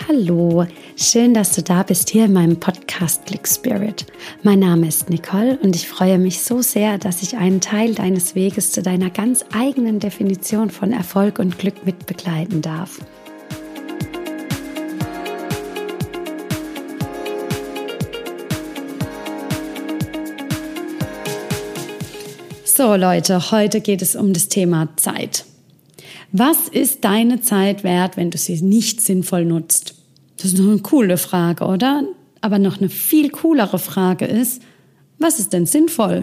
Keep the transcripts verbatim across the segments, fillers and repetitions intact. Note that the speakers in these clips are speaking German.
Hallo, schön, dass du da bist hier in meinem Podcast Click Spirit. Mein Name ist Nicole und ich freue mich so sehr, dass ich einen Teil deines Weges zu deiner ganz eigenen Definition von Erfolg und Glück mit begleiten darf. So Leute, heute geht es um das Thema Zeit. Was ist deine Zeit wert, wenn du sie nicht sinnvoll nutzt? Das ist noch eine coole Frage, oder? Aber noch eine viel coolere Frage ist, was ist denn sinnvoll?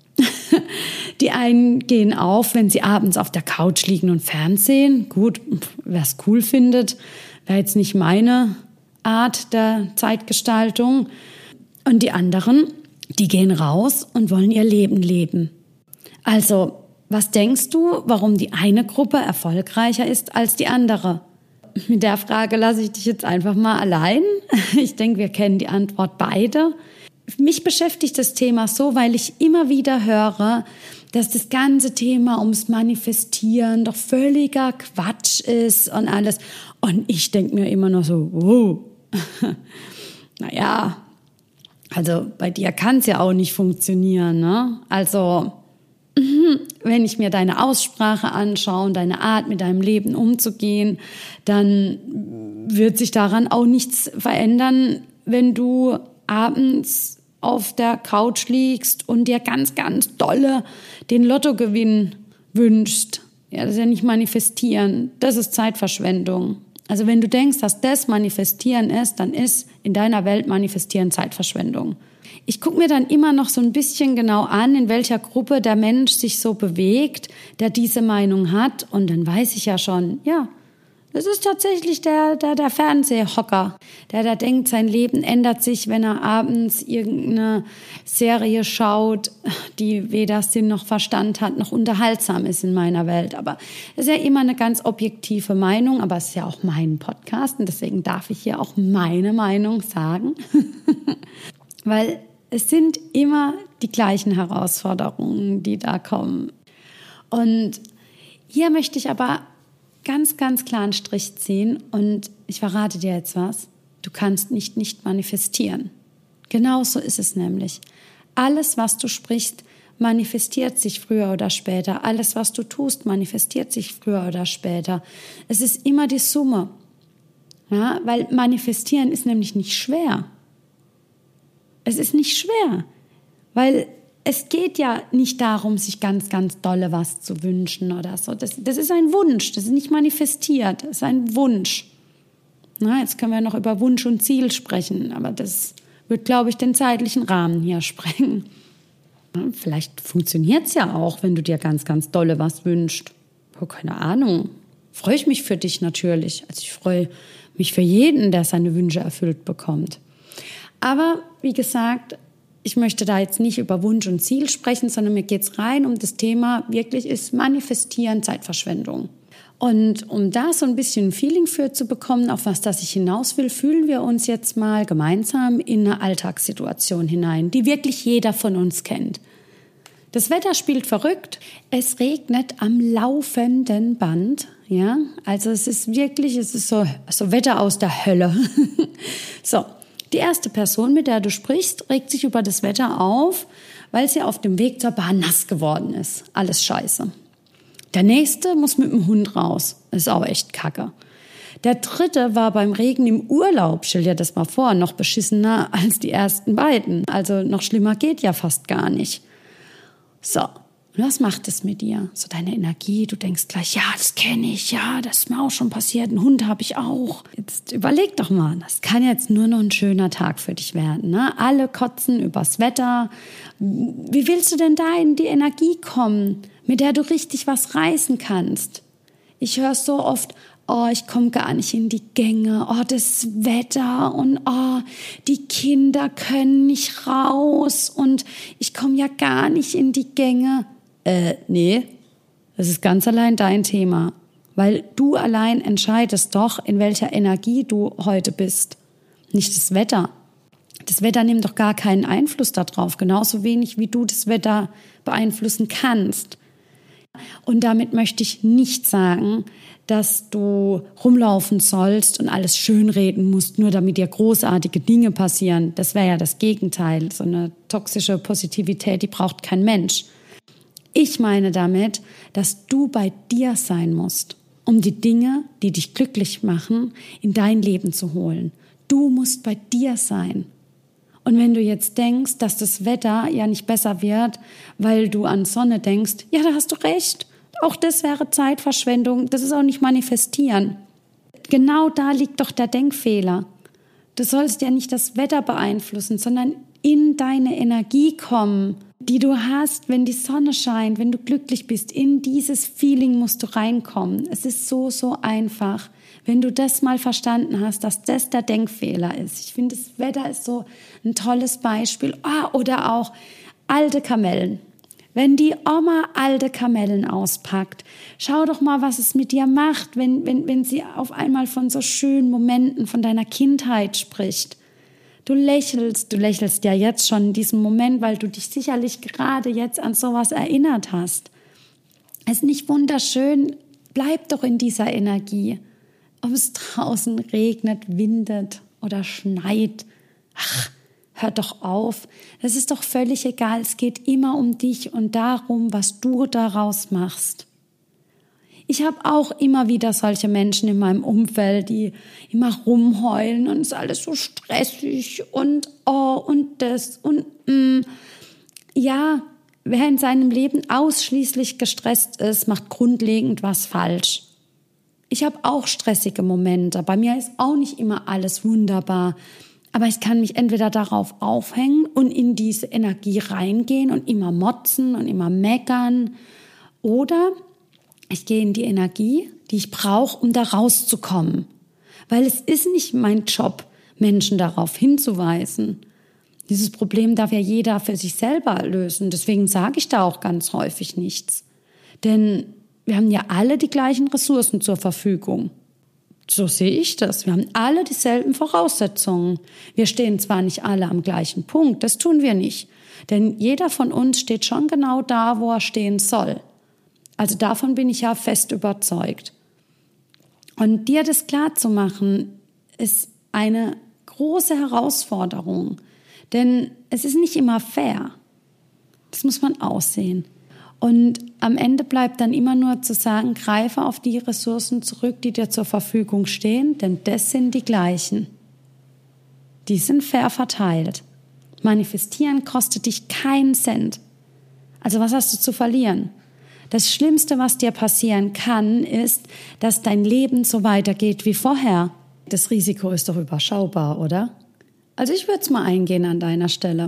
Die einen gehen auf, wenn sie abends auf der Couch liegen und Fernsehen. Gut, wer es cool findet, wäre jetzt nicht meine Art der Zeitgestaltung. Und die anderen, die gehen raus und wollen ihr Leben leben. Also, was denkst du, warum die eine Gruppe erfolgreicher ist als die andere? Mit der Frage lasse ich dich jetzt einfach mal allein. Ich denke, wir kennen die Antwort beide. Mich beschäftigt das Thema so, weil ich immer wieder höre, dass das ganze Thema ums Manifestieren doch völliger Quatsch ist und alles. Und ich denke mir immer noch so, wow, naja, also bei dir kann es ja auch nicht funktionieren, ne? Also wenn ich mir deine Aussprache anschaue und deine Art, mit deinem Leben umzugehen, dann wird sich daran auch nichts verändern, wenn du abends auf der Couch liegst und dir ganz, ganz dolle den Lottogewinn wünschst. Ja, das ist ja nicht manifestieren, das ist Zeitverschwendung. Also wenn du denkst, dass das Manifestieren ist, dann ist in deiner Welt Manifestieren Zeitverschwendung. Ich gucke mir dann immer noch so ein bisschen genau an, in welcher Gruppe der Mensch sich so bewegt, der diese Meinung hat. Und dann weiß ich ja schon, ja, das ist tatsächlich der, der, der Fernsehhocker, der da denkt, sein Leben ändert sich, wenn er abends irgendeine Serie schaut, die weder Sinn noch Verstand hat, noch unterhaltsam ist in meiner Welt. Aber es ist ja immer eine ganz objektive Meinung, aber es ist ja auch mein Podcast und deswegen darf ich hier auch meine Meinung sagen. Weil es sind immer die gleichen Herausforderungen, die da kommen. Und hier möchte ich aber ganz, ganz klar einen Strich ziehen und ich verrate dir jetzt was. Du kannst nicht nicht manifestieren. Genauso ist es nämlich. Alles, was du sprichst, manifestiert sich früher oder später. Alles, was du tust, manifestiert sich früher oder später. Es ist immer die Summe. Ja, weil manifestieren ist nämlich nicht schwer. Es ist nicht schwer, weil es geht ja nicht darum, sich ganz, ganz dolle was zu wünschen oder so. Das, das ist ein Wunsch, das ist nicht manifestiert, das ist ein Wunsch. Na, jetzt können wir noch über Wunsch und Ziel sprechen, aber das wird, glaube ich, den zeitlichen Rahmen hier sprengen. Ja, vielleicht funktioniert es ja auch, wenn du dir ganz, ganz dolle was wünschst. Oh, keine Ahnung. Freue ich mich für dich natürlich. Also ich freue mich für jeden, der seine Wünsche erfüllt bekommt. Aber wie gesagt, ich möchte da jetzt nicht über Wunsch und Ziel sprechen, sondern mir geht es rein um das Thema, wirklich ist Manifestieren Zeitverschwendung. Und um da so ein bisschen ein Feeling für zu bekommen, auf was das ich hinaus will, fühlen wir uns jetzt mal gemeinsam in eine Alltagssituation hinein, die wirklich jeder von uns kennt. Das Wetter spielt verrückt, es regnet am laufenden Band, ja, also es ist wirklich, es ist so, so Wetter aus der Hölle. So. Die erste Person, mit der du sprichst, regt sich über das Wetter auf, weil sie auf dem Weg zur Bahn nass geworden ist. Alles scheiße. Der nächste muss mit dem Hund raus. Ist auch echt kacke. Der dritte war beim Regen im Urlaub. Stell dir das mal vor, noch beschissener als die ersten beiden. Also noch schlimmer geht ja fast gar nicht. So. Und was macht es mit dir? So deine Energie, du denkst gleich, ja, das kenne ich, ja, das ist mir auch schon passiert, einen Hund habe ich auch. Jetzt überleg doch mal, das kann jetzt nur noch ein schöner Tag für dich werden, ne? Alle kotzen übers Wetter. Wie willst du denn da in die Energie kommen, mit der du richtig was reißen kannst? Ich höre so oft, oh, ich komme gar nicht in die Gänge, oh, das Wetter und oh, die Kinder können nicht raus und ich komme ja gar nicht in die Gänge. Äh, nee, das ist ganz allein dein Thema, weil du allein entscheidest doch, in welcher Energie du heute bist, nicht das Wetter. Das Wetter nimmt doch gar keinen Einfluss darauf, genauso wenig wie du das Wetter beeinflussen kannst. Und damit möchte ich nicht sagen, dass du rumlaufen sollst und alles schönreden musst, nur damit dir großartige Dinge passieren. Das wäre ja das Gegenteil. So eine toxische Positivität, die braucht kein Mensch. Ich meine damit, dass du bei dir sein musst, um die Dinge, die dich glücklich machen, in dein Leben zu holen. Du musst bei dir sein. Und wenn du jetzt denkst, dass das Wetter ja nicht besser wird, weil du an Sonne denkst, ja, da hast du recht. Auch das wäre Zeitverschwendung. Das ist auch nicht manifestieren. Genau da liegt doch der Denkfehler. Du sollst ja nicht das Wetter beeinflussen, sondern in deine Energie kommen, die du hast, wenn die Sonne scheint, wenn du glücklich bist. In dieses Feeling musst du reinkommen. Es ist so, so einfach. Wenn du das mal verstanden hast, dass das der Denkfehler ist. Ich finde, das Wetter ist so ein tolles Beispiel. Ah, oder auch alte Kamellen. Wenn die Oma alte Kamellen auspackt, schau doch mal, was es mit dir macht, wenn, wenn, wenn sie auf einmal von so schönen Momenten von deiner Kindheit spricht. Du lächelst, du lächelst ja jetzt schon in diesem Moment, weil du dich sicherlich gerade jetzt an sowas erinnert hast. Es ist nicht wunderschön, bleib doch in dieser Energie. Ob es draußen regnet, windet oder schneit. Ach, hör doch auf. Das ist doch völlig egal. Es geht immer um dich und darum, was du daraus machst. Ich habe auch immer wieder solche Menschen in meinem Umfeld, die immer rumheulen und es ist alles so stressig und oh und das und mm. Ja, wer in seinem Leben ausschließlich gestresst ist, macht grundlegend was falsch. Ich habe auch stressige Momente. Bei mir ist auch nicht immer alles wunderbar. Aber ich kann mich entweder darauf aufhängen und in diese Energie reingehen und immer motzen und immer meckern. Oder ich gehe in die Energie, die ich brauche, um da rauszukommen. Weil es ist nicht mein Job, Menschen darauf hinzuweisen. Dieses Problem darf ja jeder für sich selber lösen. Deswegen sage ich da auch ganz häufig nichts. Denn wir haben ja alle die gleichen Ressourcen zur Verfügung. So sehe ich das. Wir haben alle dieselben Voraussetzungen. Wir stehen zwar nicht alle am gleichen Punkt, das tun wir nicht. Denn jeder von uns steht schon genau da, wo er stehen soll. Also davon bin ich ja fest überzeugt. Und dir das klar zu machen, ist eine große Herausforderung. Denn es ist nicht immer fair. Das muss man aussehen. Und am Ende bleibt dann immer nur zu sagen, greife auf die Ressourcen zurück, die dir zur Verfügung stehen, denn das sind die gleichen. Die sind fair verteilt. Manifestieren kostet dich keinen Cent. Also was hast du zu verlieren? Das Schlimmste, was dir passieren kann, ist, dass dein Leben so weitergeht wie vorher. Das Risiko ist doch überschaubar, oder? Also ich würde es mal eingehen an deiner Stelle,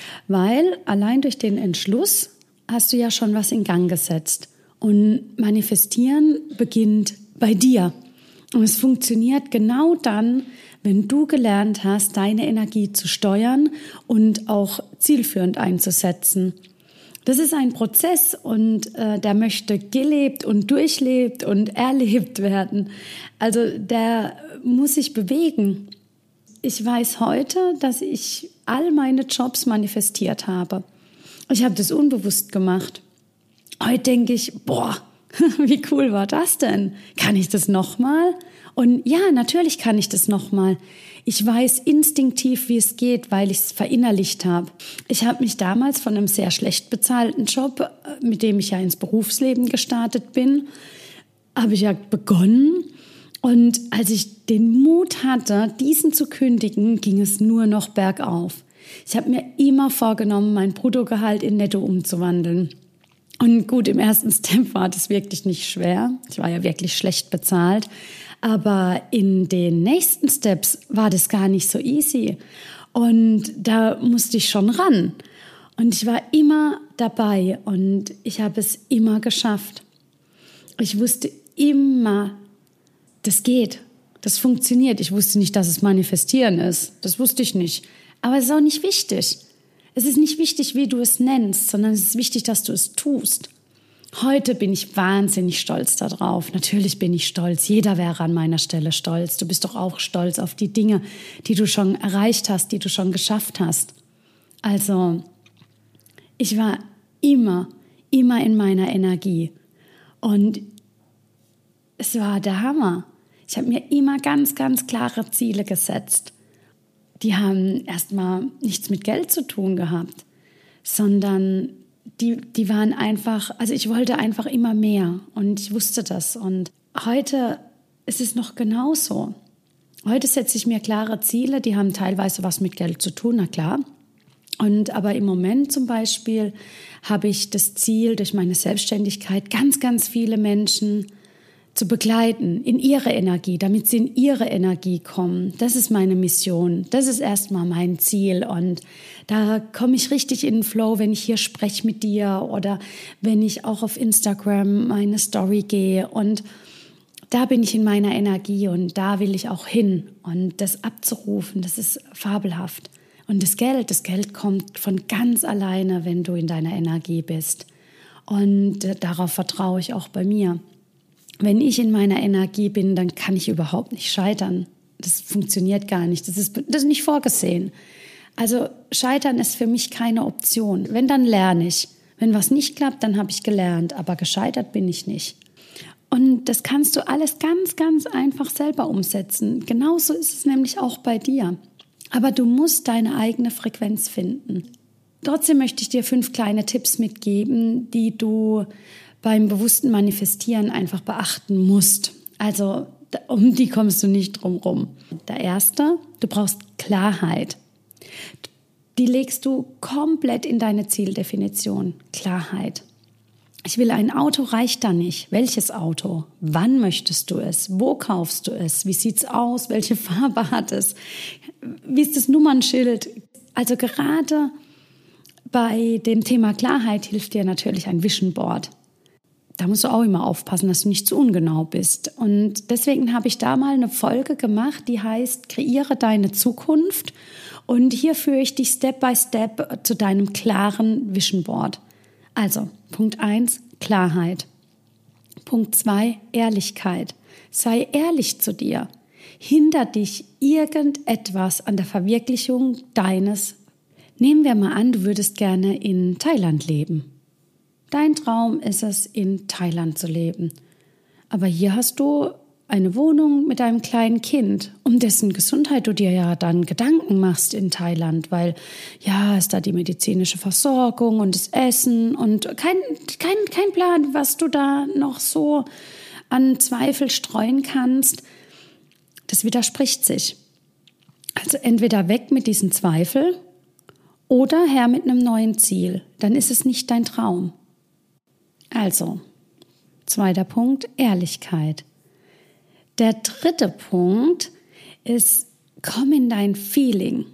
weil allein durch den Entschluss hast du ja schon was in Gang gesetzt. Und Manifestieren beginnt bei dir. Und es funktioniert genau dann, wenn du gelernt hast, deine Energie zu steuern und auch zielführend einzusetzen. Das ist ein Prozess und äh, der möchte gelebt und durchlebt und erlebt werden. Also der muss sich bewegen. Ich weiß heute, dass ich all meine Jobs manifestiert habe. Ich habe das unbewusst gemacht. Heute denke ich, boah, wie cool war das denn? Kann ich das nochmal? Und ja, natürlich kann ich das nochmal. Ich weiß instinktiv, wie es geht, weil ich es verinnerlicht habe. Ich habe mich damals von einem sehr schlecht bezahlten Job, mit dem ich ja ins Berufsleben gestartet bin, habe ich ja begonnen. Und als ich den Mut hatte, diesen zu kündigen, ging es nur noch bergauf. Ich habe mir immer vorgenommen, mein Bruttogehalt in Netto umzuwandeln. Und gut, im ersten Step war das wirklich nicht schwer. Ich war ja wirklich schlecht bezahlt. Aber in den nächsten Steps war das gar nicht so easy. Und da musste ich schon ran. Und ich war immer dabei und ich habe es immer geschafft. Ich wusste immer, das geht, das funktioniert. Ich wusste nicht, dass es Manifestieren ist. Das wusste ich nicht. Aber es ist auch nicht wichtig. Es ist nicht wichtig, wie du es nennst, sondern es ist wichtig, dass du es tust. Heute bin ich wahnsinnig stolz darauf. Natürlich bin ich stolz. Jeder wäre an meiner Stelle stolz. Du bist doch auch stolz auf die Dinge, die du schon erreicht hast, die du schon geschafft hast. Also, ich war immer, immer in meiner Energie. Und es war der Hammer. Ich habe mir immer ganz, ganz klare Ziele gesetzt. Die haben erstmal nichts mit Geld zu tun gehabt, sondern die, die waren einfach, also ich wollte einfach immer mehr und ich wusste das. Und heute ist es noch genauso. Heute setze ich mir klare Ziele, die haben teilweise was mit Geld zu tun, na klar. Und aber im Moment zum Beispiel habe ich das Ziel, durch meine Selbstständigkeit ganz, ganz viele Menschen zu begleiten in ihre Energie, damit sie in ihre Energie kommen. Das ist meine Mission. Das ist erstmal mein Ziel. Und da komme ich richtig in den Flow, wenn ich hier spreche mit dir oder wenn ich auch auf Instagram meine Story gehe. Und da bin ich in meiner Energie und da will ich auch hin. Und das abzurufen, das ist fabelhaft. Und das Geld, das Geld kommt von ganz alleine, wenn du in deiner Energie bist. Und darauf vertraue ich auch bei mir. Wenn ich in meiner Energie bin, dann kann ich überhaupt nicht scheitern. Das funktioniert gar nicht. Das ist, das ist nicht vorgesehen. Also scheitern ist für mich keine Option. Wenn, dann lerne ich. Wenn was nicht klappt, dann habe ich gelernt. Aber gescheitert bin ich nicht. Und das kannst du alles ganz, ganz einfach selber umsetzen. Genauso ist es nämlich auch bei dir. Aber du musst deine eigene Frequenz finden. Trotzdem möchte ich dir fünf kleine Tipps mitgeben, die du beim bewussten Manifestieren einfach beachten musst. Also um die kommst du nicht drum rum. Der erste, du brauchst Klarheit. Die legst du komplett in deine Zieldefinition. Klarheit. Ich will ein Auto, reicht da nicht. Welches Auto? Wann möchtest du es? Wo kaufst du es? Wie sieht's aus? Welche Farbe hat es? Wie ist das Nummernschild? Also gerade bei dem Thema Klarheit hilft dir natürlich ein Vision Board. Da musst du auch immer aufpassen, dass du nicht zu ungenau bist. Und deswegen habe ich da mal eine Folge gemacht, die heißt Kreiere deine Zukunft. Und hier führe ich dich Step by Step zu deinem klaren Vision Board. Also, Punkt eins, Klarheit. Punkt zwei, Ehrlichkeit. Sei ehrlich zu dir. Hindert dich irgendetwas an der Verwirklichung deines. Nehmen wir mal an, du würdest gerne in Thailand leben. Dein Traum ist es, in Thailand zu leben. Aber hier hast du eine Wohnung mit einem kleinen Kind, um dessen Gesundheit du dir ja dann Gedanken machst in Thailand, weil ja, ist da die medizinische Versorgung und das Essen und kein, kein, kein Plan, was du da noch so an Zweifel streuen kannst. Das widerspricht sich. Also entweder weg mit diesen Zweifel oder her mit einem neuen Ziel. Dann ist es nicht dein Traum. Also, zweiter Punkt, Ehrlichkeit. Der dritte Punkt ist, komm in dein Feeling.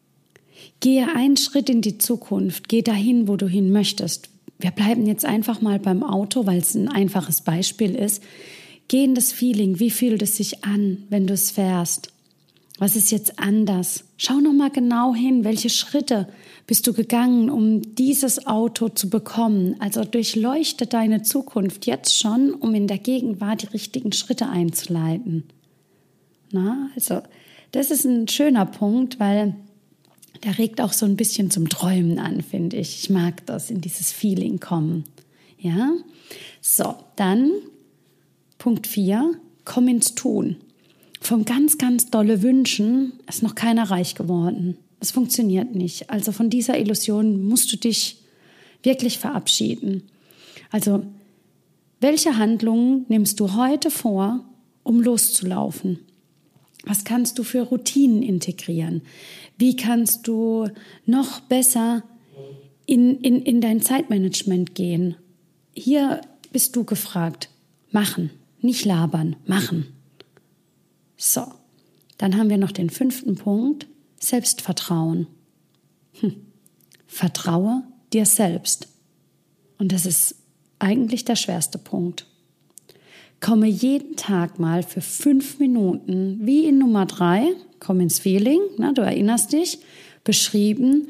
Gehe einen Schritt in die Zukunft, geh dahin, wo du hin möchtest. Wir bleiben jetzt einfach mal beim Auto, weil es ein einfaches Beispiel ist. Geh in das Feeling, wie fühlt es sich an, wenn du es fährst? Was ist jetzt anders? Schau noch mal genau hin, welche Schritte bist du gegangen, um dieses Auto zu bekommen? Also durchleuchte deine Zukunft jetzt schon, um in der Gegenwart die richtigen Schritte einzuleiten. Na, also das ist ein schöner Punkt, weil der regt auch so ein bisschen zum Träumen an, finde ich. Ich mag das, in dieses Feeling kommen. Ja, so, dann Punkt vier, komm ins Tun. Von ganz, ganz dolle Wünschen ist noch keiner reich geworden. Das funktioniert nicht. Also von dieser Illusion musst du dich wirklich verabschieden. Also welche Handlungen nimmst du heute vor, um loszulaufen? Was kannst du für Routinen integrieren? Wie kannst du noch besser in, in, in dein Zeitmanagement gehen? Hier bist du gefragt. Machen, nicht labern, machen. So, dann haben wir noch den fünften Punkt, Selbstvertrauen. Hm. Vertraue dir selbst. Und das ist eigentlich der schwerste Punkt. Komme jeden Tag mal für fünf Minuten, wie in Nummer drei, komm ins Feeling, na, du erinnerst dich, beschrieben,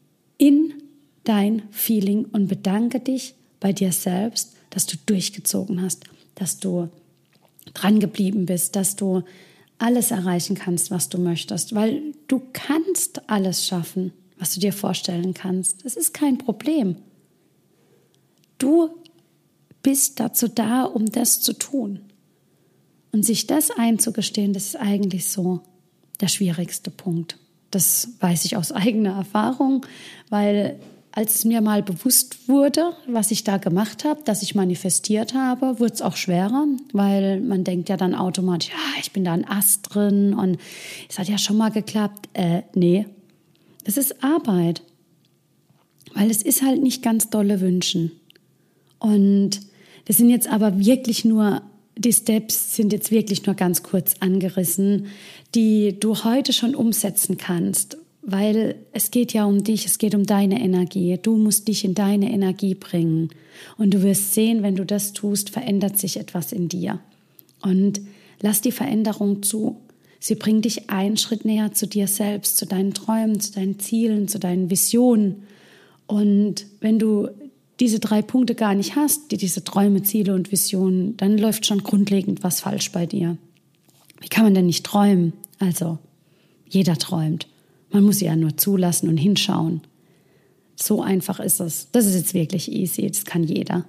in dein Feeling und bedanke dich bei dir selbst, dass du durchgezogen hast, dass du dran geblieben bist, dass du alles erreichen kannst, was du möchtest, weil du kannst alles schaffen, was du dir vorstellen kannst. Das ist kein Problem. Du bist dazu da, um das zu tun. Und sich das einzugestehen, das ist eigentlich so der schwierigste Punkt. Das weiß ich aus eigener Erfahrung, weil als es mir mal bewusst wurde, was ich da gemacht habe, dass ich manifestiert habe, wurde es auch schwerer, weil man denkt ja dann automatisch, ja, ich bin da ein Ast drin und es hat ja schon mal geklappt. Äh, nee, das ist Arbeit, weil es ist halt nicht ganz dolle wünschen. Und das sind jetzt aber wirklich nur, die Steps sind jetzt wirklich nur ganz kurz angerissen, die du heute schon umsetzen kannst. Weil es geht ja um dich, es geht um deine Energie. Du musst dich in deine Energie bringen. Und du wirst sehen, wenn du das tust, verändert sich etwas in dir. Und lass die Veränderung zu. Sie bringt dich einen Schritt näher zu dir selbst, zu deinen Träumen, zu deinen Zielen, zu deinen Visionen. Und wenn du diese drei Punkte gar nicht hast, die diese Träume, Ziele und Visionen, dann läuft schon grundlegend was falsch bei dir. Wie kann man denn nicht träumen? Also, jeder träumt. Man muss sie ja nur zulassen und hinschauen. So einfach ist es. Das ist jetzt wirklich easy, das kann jeder.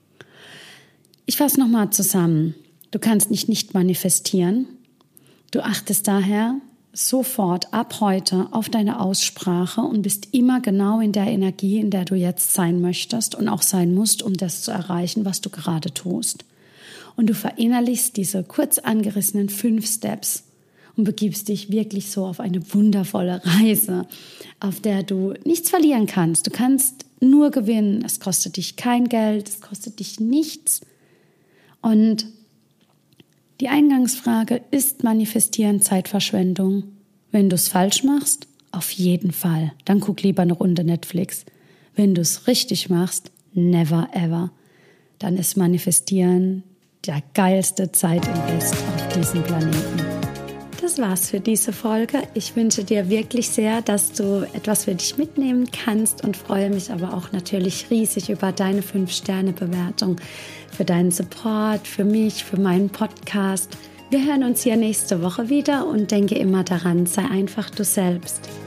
Ich fasse nochmal zusammen. Du kannst nicht nicht manifestieren. Du achtest daher sofort ab heute auf deine Aussprache und bist immer genau in der Energie, in der du jetzt sein möchtest und auch sein musst, um das zu erreichen, was du gerade tust. Und du verinnerlichst diese kurz angerissenen fünf Steps und begibst dich wirklich so auf eine wundervolle Reise, auf der du nichts verlieren kannst. Du kannst nur gewinnen. Es kostet dich kein Geld, es kostet dich nichts. Und die Eingangsfrage, ist Manifestieren Zeitverschwendung? Wenn du es falsch machst, auf jeden Fall. Dann guck lieber eine Runde Netflix. Wenn du es richtig machst, never ever. Dann ist Manifestieren der geilste Zeitinvest auf diesem Planeten. Das war's für diese Folge. Ich wünsche dir wirklich sehr, dass du etwas für dich mitnehmen kannst und freue mich aber auch natürlich riesig über deine fünf Sterne Bewertung, für deinen Support, für mich, für meinen Podcast. Wir hören uns hier nächste Woche wieder und denke immer daran, sei einfach du selbst.